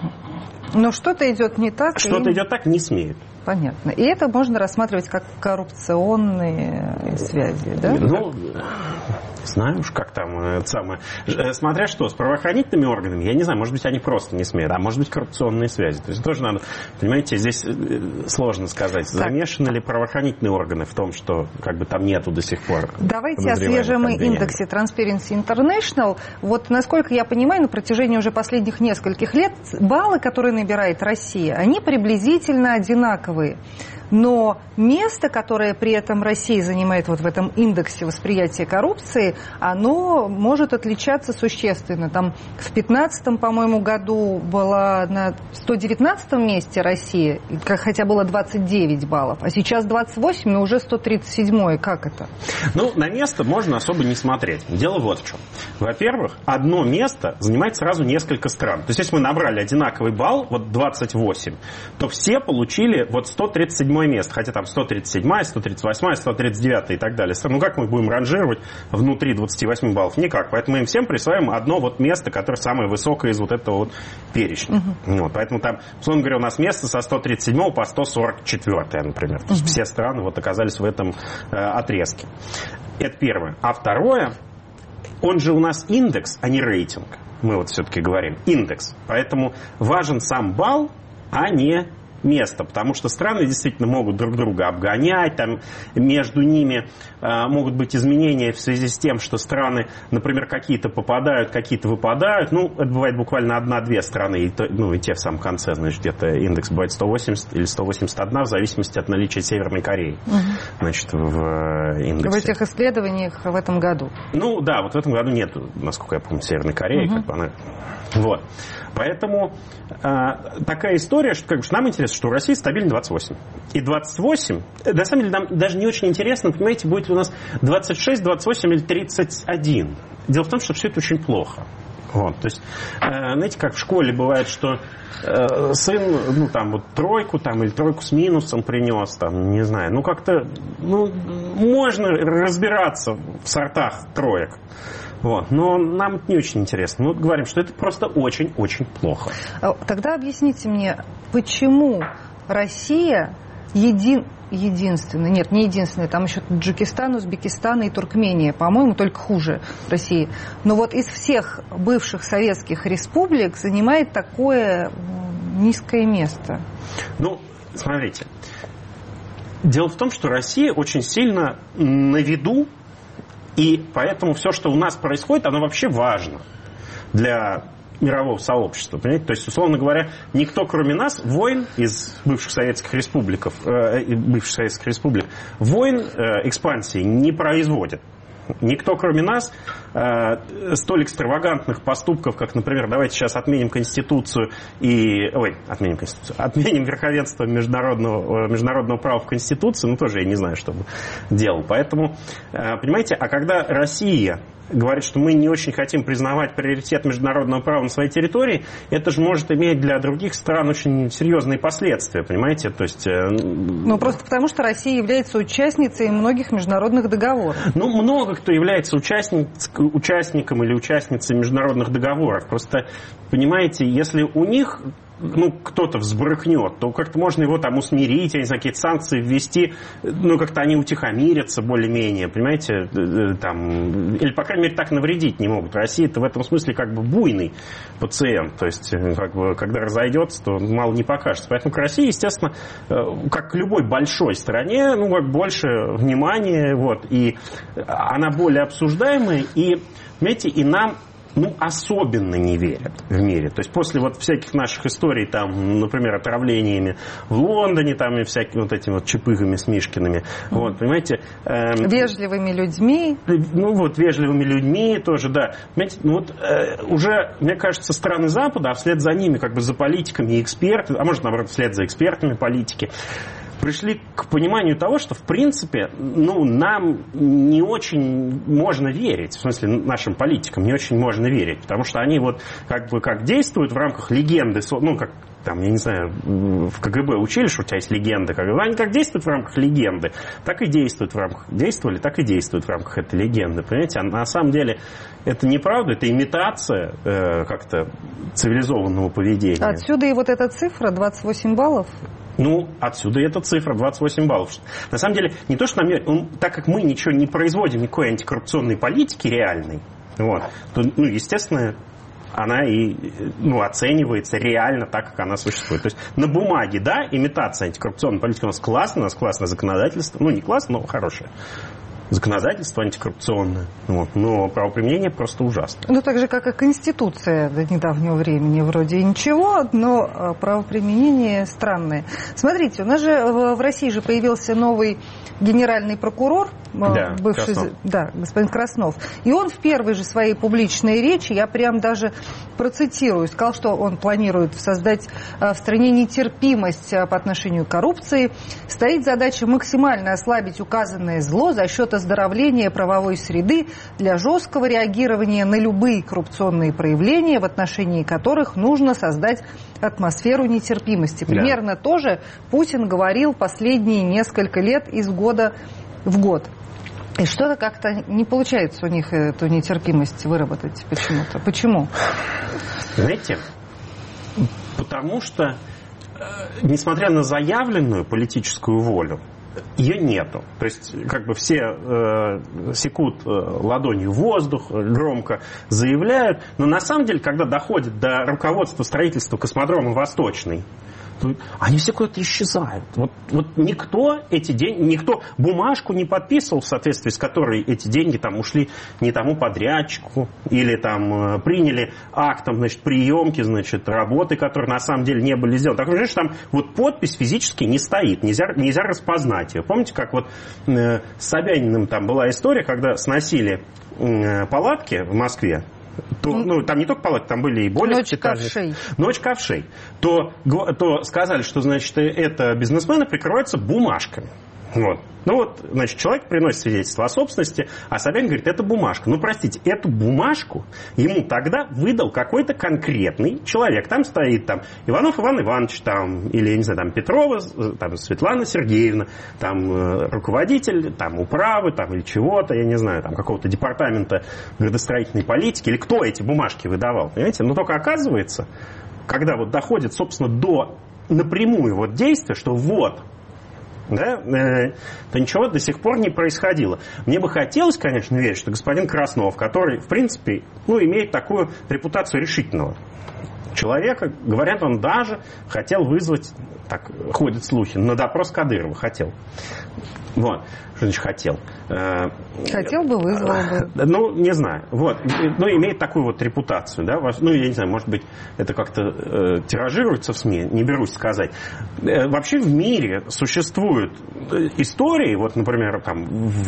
Но что-то идет не так. Что-то и... идет так, не смеют. Понятно. И это можно рассматривать как коррупционные связи, да? Ну, знаю уж, как там это самое. Смотря что, с правоохранительными органами, я не знаю, может быть, они просто не смеют, а может быть, коррупционные связи. То есть тоже надо, понимаете, здесь сложно сказать, замешаны ли правоохранительные органы в том, что как бы там нету до сих пор. Давайте о свежем индексе Transparency International. Вот, насколько я понимаю, на протяжении уже последних нескольких лет баллы, которые набирает Россия, они приблизительно одинаковые. Но место, которое при этом Россия занимает вот в этом индексе восприятия коррупции, оно может отличаться существенно. Там в пятнадцатом, по-моему, году была на сто девятнадцатом месте Россия, хотя было двадцать девять баллов, а сейчас двадцать восемь, но уже сто тридцать седьмое. Как это? Ну, на место можно особо не смотреть. Дело вот в чем. Во-первых, одно место занимает сразу несколько стран. То есть, если мы набрали одинаковый балл, вот двадцать восемь, то все получили вот сто тридцать седьмое место, хотя там сто тридцать седьмое, сто тридцать восьмое, сто тридцать девятое и так далее. Ну, как мы будем ранжировать внутри двадцати восьми баллов? Никак. Поэтому мы им всем присваиваем одно вот место, которое самое высокое из вот этого вот перечня. Uh-huh. Вот. Поэтому там, условно говоря, у нас место со сто тридцать седьмого по сто сорок четвёртое, например. То есть uh-huh. все страны вот оказались в этом э, отрезке. Это первое. А второе, он же у нас индекс, а не рейтинг. Мы вот все-таки говорим индекс. Поэтому важен сам балл, а не место, потому что страны действительно могут друг друга обгонять, там между ними э, могут быть изменения в связи с тем, что страны, например, какие-то попадают, какие-то выпадают, ну, это бывает буквально одна-две страны, и то, ну, и те в самом конце, значит, где-то индекс бывает сто восемьдесят или сто восемьдесят один, в зависимости от наличия Северной Кореи, угу. значит, в индексе. В этих исследованиях в этом году? Ну, да, вот в этом году нет, насколько я помню, Северной Кореи, угу. как бы она... Вот. Поэтому э, такая история, что, как бы, что нам интересно, что у России стабильно двадцать восемь. И двадцать восемь, на самом деле, нам даже не очень интересно, понимаете, будет у нас двадцать шесть, двадцать восемь или тридцать один. Дело в том, что все это очень плохо. Вот, то есть, э, знаете, как в школе бывает, что э, сын, ну, там, вот тройку, там, или тройку с минусом принес, там, не знаю, ну, как-то, ну, можно разбираться в сортах троек. Вот. Но нам это не очень интересно. Мы говорим, что это просто очень-очень плохо. Тогда объясните мне, почему Россия един... единственная, нет, не единственная, там еще Таджикистан, Узбекистан и Туркмения, по-моему, только хуже России. Но вот из всех бывших советских республик занимает такое низкое место. Ну, смотрите. Дело в том, что Россия очень сильно на виду. И поэтому все, что у нас происходит, оно вообще важно для мирового сообщества. Понимаете? То есть, условно говоря, никто, кроме нас, войн из бывших советских республик, э, бывших советских республик, войн э, экспансии не производит. Никто, кроме нас, э, столь экстравагантных поступков, как, например, давайте сейчас отменим Конституцию и... Ой, отменим Конституцию. Отменим верховенство международного, международного права в Конституции, ну, тоже я не знаю, что бы делал. Поэтому, э, понимаете, а когда Россия говорит, что мы не очень хотим признавать приоритет международного права на своей территории, это же может иметь для других стран очень серьезные последствия, понимаете? То есть, ну, просто потому, что Россия является участницей многих международных договоров. Ну, много кто является участник, участником или участницей международных договоров. Просто, понимаете, если у них... ну, кто-то взбрыкнет, то как-то можно его там усмирить, я не знаю, какие-то санкции ввести, ну, как-то они утихомирятся более-менее, понимаете, там, или, по крайней мере, так навредить не могут. Россия-то в этом смысле как бы буйный пациент, то есть, как бы, когда разойдется, то мало не покажется. Поэтому к России, естественно, как к любой большой стране, ну, как больше внимания, вот, и она более обсуждаемая, и, понимаете, и нам ну, особенно не верят в мире. То есть после вот всяких наших историй, там, например, отравлениями в Лондоне, там, и всякими вот этими вот чепыгами с Мишкиными, вот, понимаете... Эм, вежливыми людьми. Ну, вот, вежливыми людьми тоже, да. Понимаете, ну, вот, э, уже, мне кажется, страны Запада, а вслед за ними, как бы, за политиками и экспертами, а может, наоборот, вслед за экспертами политики, пришли к пониманию того, что, в принципе, ну, нам не очень можно верить, в смысле, нашим политикам не очень можно верить, потому что они вот как бы как действуют в рамках легенды, ну, как там, я не знаю, в КГБ учили, что у тебя есть легенда, как, они как действуют в рамках легенды, так и действуют в рамках, действовали, так и действуют в рамках этой легенды, понимаете, а на самом деле это неправда, это имитация э, как-то цивилизованного поведения. Отсюда и вот эта цифра, двадцать восемь баллов. Ну, отсюда и эта цифра, двадцать восемь баллов. На самом деле, не то, что нам... Он, так как мы ничего не производим, никакой антикоррупционной политики реальной, вот, то, ну, естественно, она и ну, оценивается реально так, как она существует. То есть на бумаге, да, имитация антикоррупционной политики у нас классная, у нас классное законодательство. Ну, не классное, но хорошее. Законодательство антикоррупционное, вот, но правоприменение просто ужасно. Ну, так же, как и Конституция до недавнего времени. Вроде ничего, но правоприменение странное. Смотрите, у нас же в России же появился новый генеральный прокурор, да, бывший, Краснов. Да, господин Краснов. И он в первой же своей публичной речи, я прям даже процитирую, сказал, что он планирует создать в стране нетерпимость по отношению к коррупции. Стоит задача максимально ослабить указанное зло за счет оздоровления правовой среды для жесткого реагирования на любые коррупционные проявления, в отношении которых нужно создать атмосферу нетерпимости. Примерно да. то же Путин говорил последние несколько лет из года в год. И что-то как-то не получается у них эту нетерпимость выработать почему-то. Почему? Знаете, потому что, несмотря на заявленную политическую волю, ее нету. То есть, как бы все э, секут э, ладонью в воздух, громко заявляют, но на самом деле, когда доходит до руководства строительства космодрома «Восточный», они все куда-то исчезают. Вот, вот никто эти деньги, никто бумажку не подписывал, в соответствии с которой эти деньги там ушли не тому подрядчику, или там приняли актом, значит, приемки, значит, работы, которые на самом деле не были сделаны. Так что, знаешь, там вот подпись физически не стоит, нельзя, нельзя распознать ее. Помните, как вот э, с Собяниным там была история, когда сносили э, палатки в Москве, то, ну, там не только палатки, там были и более... Ночь ковшей. Ночь ковшей. То, то сказали, что, значит, это бизнесмены прикрываются бумажками. Вот. Ну вот, значит, человек приносит свидетельство о собственности, а Собянин говорит, это бумажка. Ну, простите, эту бумажку ему тогда выдал какой-то конкретный человек. Там стоит там Иванов Иван Иванович, там, или, я не знаю, там Петрова, там Светлана Сергеевна, там руководитель, там управы, там или чего-то, я не знаю, там какого-то департамента градостроительной политики, или кто эти бумажки выдавал, понимаете? Но только оказывается, когда вот доходит, собственно, до напрямую вот действия, что вот, да, э, то ничего до сих пор не происходило. Мне бы хотелось, конечно, верить, что господин Краснов, который, в принципе, ну, имеет такую репутацию решительного человека, говорят, он даже хотел вызвать, так ходят слухи, на допрос Кадырова хотел. Вот. Что значит хотел? Хотел бы, вызвал бы. Ну, не знаю. Вот. Ну, имеет такую вот репутацию, да. Ну, я не знаю, может быть, это как-то э, тиражируется в СМИ, не берусь сказать. Э, вообще в мире существуют истории, вот, например, там,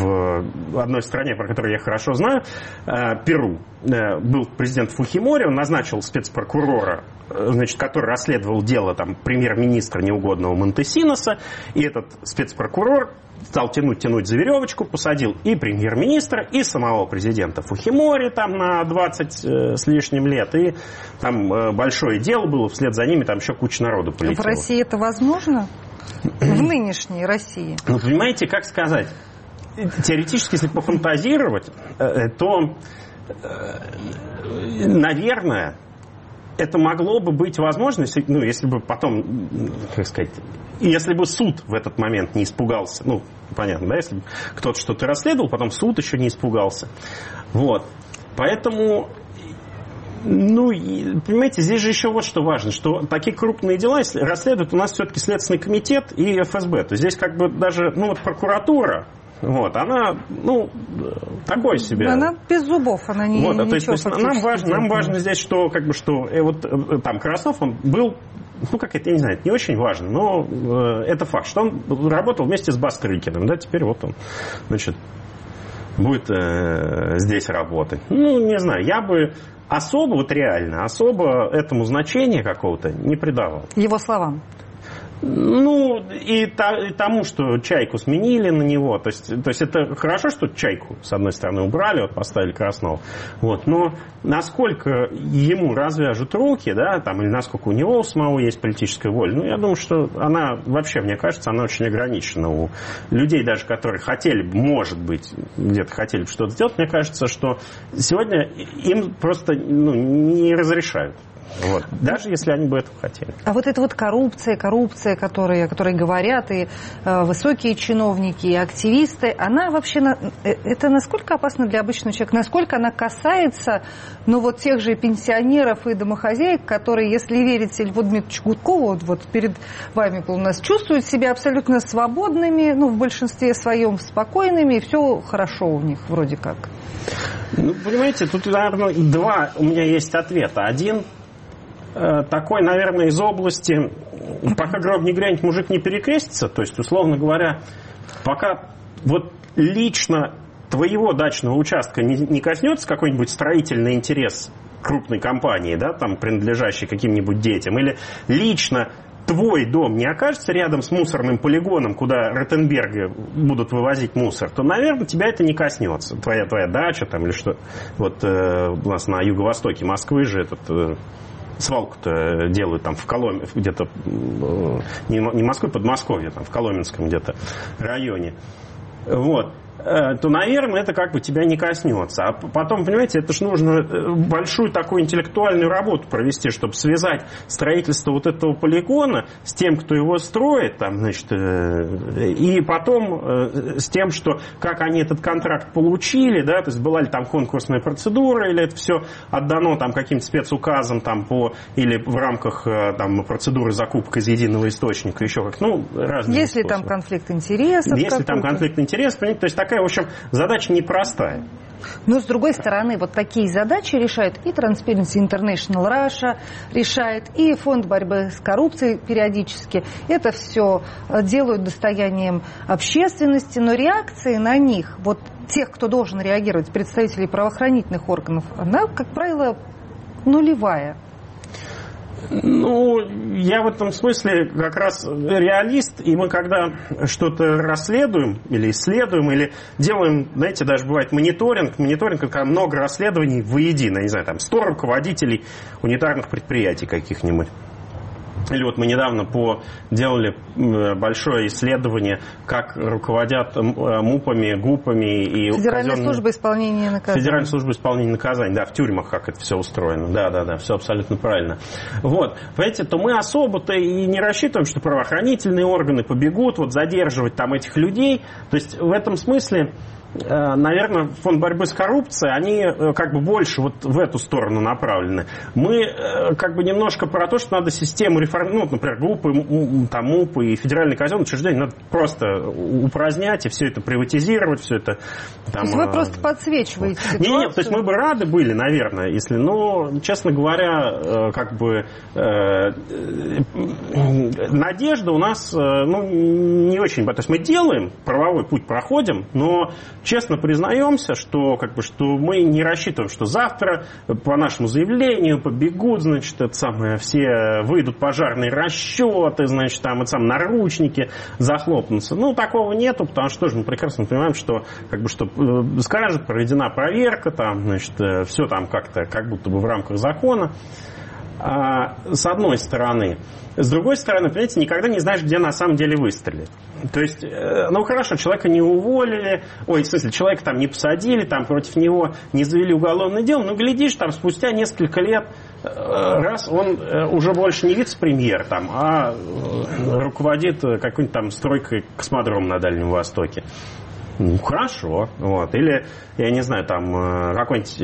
в одной стране, про которую я хорошо знаю, э, Перу, э, был президент Фухимори, он назначил спецпрокурора, значит, который расследовал дело там премьер-министра неугодного Монтесиноса, и этот спецпрокурор стал тянуть-тянуть за веревочку, посадил и премьер-министра, и самого президента Фухимори там на двадцать э, с лишним лет, и там э, большое дело было, вслед за ними там еще куча народу полетела. В России это возможно? В нынешней России? Ну, понимаете, как сказать, теоретически, если пофантазировать, э, то, э, наверное, это могло бы быть возможно, если, ну, если бы потом, как сказать, если бы суд в этот момент не испугался, ну, понятно, да, если бы кто-то что-то расследовал, потом суд еще не испугался. Вот. Поэтому, ну, понимаете, здесь же еще вот что важно, что такие крупные дела расследуют у нас все-таки Следственный комитет и эф эс бэ. То есть здесь как бы даже, ну, вот прокуратура, вот, она, ну, такой себе. Она без зубов, она не вот, ничего то есть, то есть нам важно, нам важно здесь, что, как бы, что э, вот э, там Краснов, он был, ну, как это, я не знаю, это не очень важно, но э, это факт, что он работал вместе с Бастрыкиным, да, теперь вот он, значит, будет э, здесь работать. Ну, не знаю, я бы особо, вот реально, особо этому значения какого-то не придавал. Его словам. Ну, и, та, и тому, что Чайку сменили на него. То есть, то есть это хорошо, что Чайку, с одной стороны, убрали, вот поставили Краснова. Вот, но насколько ему развяжут руки, да, там, или насколько у него у самого есть политическая воля, ну, я думаю, что она вообще, мне кажется, она очень ограничена у людей, даже которые хотели бы, может быть, где-то хотели бы что-то сделать, мне кажется, что сегодня им просто, ну, не разрешают. Вот. Даже если они бы этого хотели. А вот эта вот коррупция, коррупция, которые, о которой говорят и э, высокие чиновники, и активисты, она вообще, на, это насколько опасно для обычного человека? Насколько она касается, ну, вот тех же пенсионеров и домохозяек, которые, если верить Льву Дмитриевичу Гудкову, вот, вот перед вами у нас, чувствуют себя абсолютно свободными, ну, в большинстве своем спокойными, и все хорошо у них вроде как. Ну, понимаете, тут, наверное, два у меня есть ответа. Один такой, наверное, из области, пока гроб не грянет, мужик не перекрестится, то есть, условно говоря, пока вот лично твоего дачного участка не, не коснется какой-нибудь строительный интерес крупной компании, да, там, принадлежащей каким-нибудь детям, или лично твой дом не окажется рядом с мусорным полигоном, куда Ротенберги будут вывозить мусор, то, наверное, тебя это не коснется. Твоя, твоя дача там или что. Вот э, у нас на юго-востоке Москвы же этот... Э, свалку-то делают там в Коломе, где-то не, не Москве, Подмосковье, там в Коломенском где-то районе. Вот. То, наверное, это как бы тебя не коснется. А потом, понимаете, это же нужно большую такую интеллектуальную работу провести, чтобы связать строительство вот этого полигона с тем, кто его строит, там, значит, и потом с тем, что как они этот контракт получили, да, то есть была ли там конкурсная процедура, или это все отдано там каким-то спецуказом там по, или в рамках там процедуры закупки из единого источника, еще как, ну, разные Если способы. Там конфликт интересов. Если какой-то. там конфликт интересов, то есть такая, в общем, задача непростая. Но, с другой стороны, вот такие задачи решают и Transparency International Russia, решает и Фонд борьбы с коррупцией периодически. Это все делают достоянием общественности, но реакции на них, вот тех, кто должен реагировать, представителей правоохранительных органов, она, как правило, нулевая. Ну, я в этом смысле как раз реалист, и мы когда что-то расследуем или исследуем, или делаем, знаете, даже бывает мониторинг, мониторинг, когда много расследований воедино, не знаю, там сто руководителей унитарных предприятий каких-нибудь. Или вот мы недавно по, делали большое исследование, как руководят МУПами, ГУПами и Федеральная казенными... служба исполнения наказаний. Федеральная служба исполнения наказаний, да, в тюрьмах как это все устроено. Да, да, да, все абсолютно правильно. Вот, понимаете, то мы особо-то и не рассчитываем, что правоохранительные органы побегут вот задерживать там этих людей. То есть в этом смысле, наверное, Фонд борьбы с коррупцией, они как бы больше вот в эту сторону направлены. Мы как бы немножко про то, что надо систему реформировать, ну, например, группы, там, МУПы и федеральные казенные учреждения надо просто упразднять и все это приватизировать, все это... Там, то есть вы просто подсвечиваете ситуацию? Нет, нет, то есть мы бы рады были, наверное, если, но, честно говоря, как бы надежда у нас, ну, не очень... То есть мы делаем, правовой путь проходим, но честно признаемся, что, как бы, что мы не рассчитываем, что завтра по нашему заявлению побегут, значит, это самое, все выйдут пожарные расчеты, значит, там, это самое, наручники захлопнутся. Ну, такого нету, потому что тоже мы прекрасно понимаем, что, как бы, что скажет, проведена проверка, там, значит, все там как-то, как будто бы в рамках закона. А, с одной стороны. С другой стороны, понимаете, никогда не знаешь, где на самом деле выстрелит. То есть, э, ну хорошо, человека не уволили, ой, в смысле, человека там не посадили, там против него не завели уголовное дело, но глядишь, там спустя несколько лет, э, раз он э, уже больше не вице-премьер, там, а э, руководит какой-нибудь там стройкой космодрома на Дальнем Востоке. Ну, хорошо. Вот. Или, я не знаю, там какой-нибудь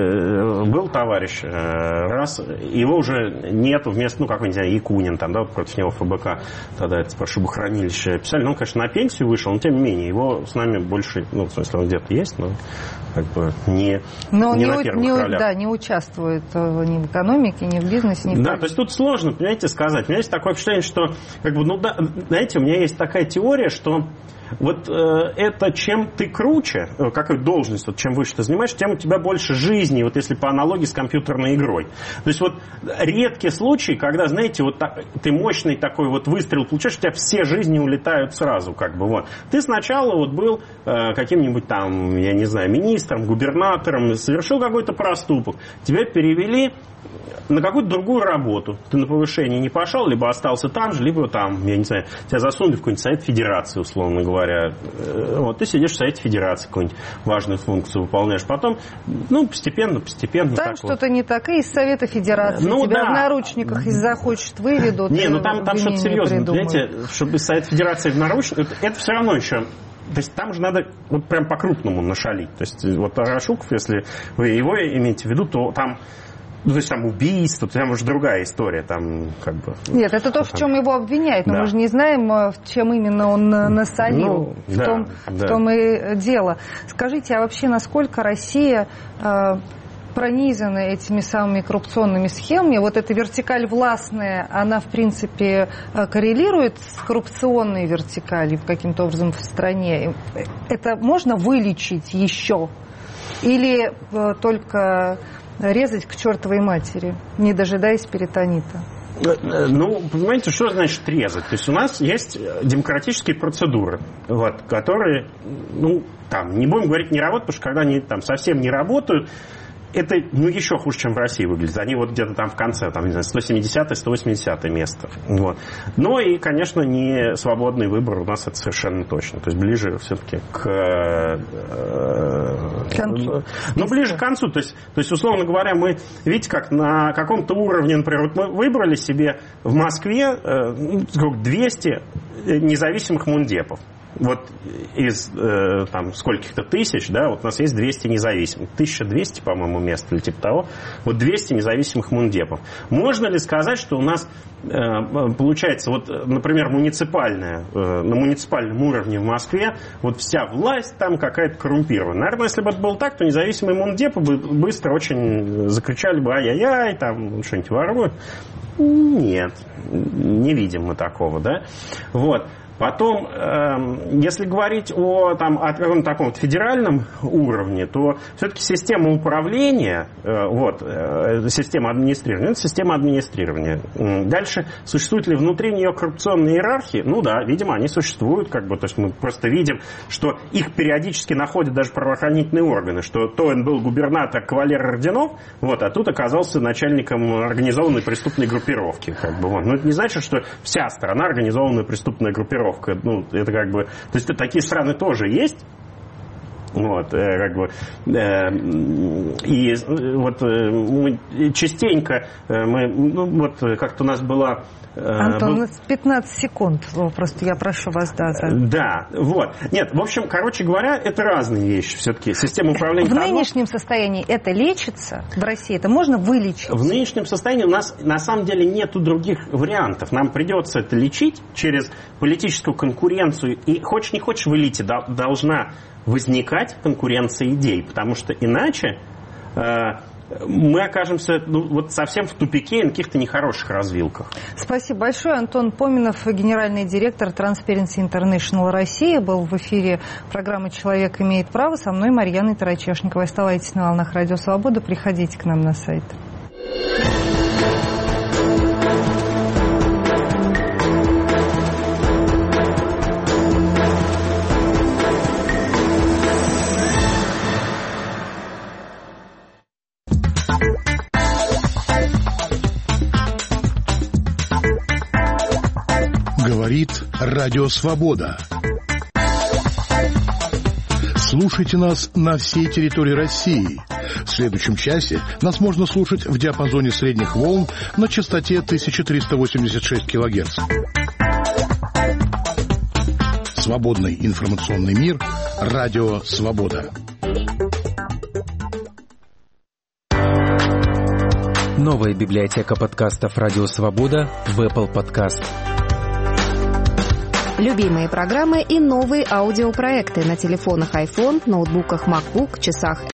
э, был товарищ, э, раз, его уже нету вместо, ну, какой-нибудь, Якунин, там, да, вот против него ФБК, тогда это шубохранилище писали. Ну, он, конечно, на пенсию вышел, но, тем не менее, его с нами больше, ну, в смысле, он где-то есть, но как бы не, но не не на первых не, ролях. Да, не участвует ни в экономике, ни в бизнесе, ни в Да, то есть тут сложно, понимаете, сказать. У меня есть такое впечатление, что, как бы, ну, да, знаете, у меня есть такая теория, что вот э, это чем ты круче, э, какую должность, вот, чем выше ты занимаешь, тем у тебя больше жизни, вот если по аналогии с компьютерной игрой. То есть вот редкие случаи, когда, знаете, вот так, ты мощный такой вот выстрел получаешь, у тебя все жизни улетают сразу, как бы, вот. Ты сначала вот был э, каким-нибудь там, я не знаю, министром, губернатором, совершил какой-то проступок, тебя перевели на какую-то другую работу. Ты на повышение не пошел, либо остался там же, либо там, я не знаю, тебя засунули в какой-нибудь совет федерации, условно говоря. Вот, ты сидишь в совете федерации, какую-нибудь важную функцию выполняешь. Потом, ну, постепенно, постепенно. Там что-то вот не так. И из совета федерации ну, тебя да. в наручниках, если захочет, выведут. Не, ну там, там что-то серьезное. Понимаете, чтобы из совета федерации в наручниках, это, это все равно еще... То есть там же надо вот прям по-крупному нашалить. То есть вот Арашуков, если вы его имеете в виду, то там... Ну, то есть там убийство, там уже другая история, там как бы... Нет, это то, в чем его обвиняют, но да. мы же не знаем, чем именно он насолил, ну, в, да, том, да. в том и дело. Скажите, а вообще насколько Россия э, пронизана этими самыми коррупционными схемами? Вот эта вертикаль властная, она, в принципе, коррелирует с коррупционной вертикалью каким-то образом в стране? Это можно вылечить еще? Или э, только... резать к чертовой матери, не дожидаясь перитонита? Ну, понимаете, что значит резать? То есть у нас есть демократические процедуры, вот, которые, ну, там, не будем говорить не работают, потому что когда они там совсем не работают, это, ну, еще хуже, чем в России выглядит. Они вот где-то там в конце, там, не знаю, сто семидесятое - сто восьмидесятое место. Вот. Но и, конечно, не свободный выбор у нас это совершенно точно. То есть ближе все-таки к... концу. Ну, ближе к концу. То есть, то есть, условно говоря, мы, видите, как на каком-то уровне, например, вот мы выбрали себе в Москве двести независимых мундепов. Вот из э, там скольких-то тысяч, да, вот у нас есть двести независимых. тысяча двести, по-моему, мест или типа того. Вот двести независимых мундепов. Можно ли сказать, что у нас э, получается, вот, например, муниципальная, э, на муниципальном уровне в Москве, вот вся власть там какая-то коррумпирована? Наверное, если бы это было так, то независимые мундепы бы быстро очень закричали бы ай-яй-яй, там что-нибудь воруют. Нет, не видим мы такого, да. Вот. Потом, э, если говорить о, там, о каком-то таком вот федеральном уровне, то все-таки система управления, э, вот, э, система администрирования, это система администрирования. Дальше, существуют ли внутри нее коррупционные иерархии? Ну да, видимо, они существуют, как бы, то есть мы просто видим, что их периодически находят даже правоохранительные органы, что то он был губернатор, кавалер орденов, вот, а тут оказался начальником организованной преступной группировки. Как бы, вот. Но это не значит, что вся страна организованная преступная группировка. Ну, это как бы... То есть такие страны тоже есть. Вот, как бы... И вот мы частенько мы... Ну, вот как-то у нас была... Антон, у нас пятнадцать секунд. Просто я прошу вас, да. За... Да, вот. Нет, в общем, короче говоря, это разные вещи все-таки. Система управления... В нынешнем состоянии это лечится в России? Это можно вылечить? В нынешнем состоянии у нас на самом деле нету других вариантов. Нам придется это лечить через политическую конкуренцию. И хочешь не хочешь, в элите должна возникать конкуренция идей. Потому что иначе... мы окажемся ну, вот совсем в тупике и на каких-то нехороших развилках. Спасибо большое. Антон Поминов, генеральный директор Transparency International России, был в эфире программы «Человек имеет право». Со мной Марьяной Тарачешниковой. Оставайтесь на волнах Радио Свобода. Приходите к нам на сайт. Говорит Радио Свобода. Слушайте нас на всей территории России. В следующем часе нас можно слушать в диапазоне средних волн на частоте тысяча триста восемьдесят шесть килогерц. Свободный информационный мир. Радио Свобода. Новая библиотека подкастов «Радио Свобода» в Apple Podcast. Любимые программы и новые аудиопроекты на телефонах iPhone, ноутбуках MacBook, часах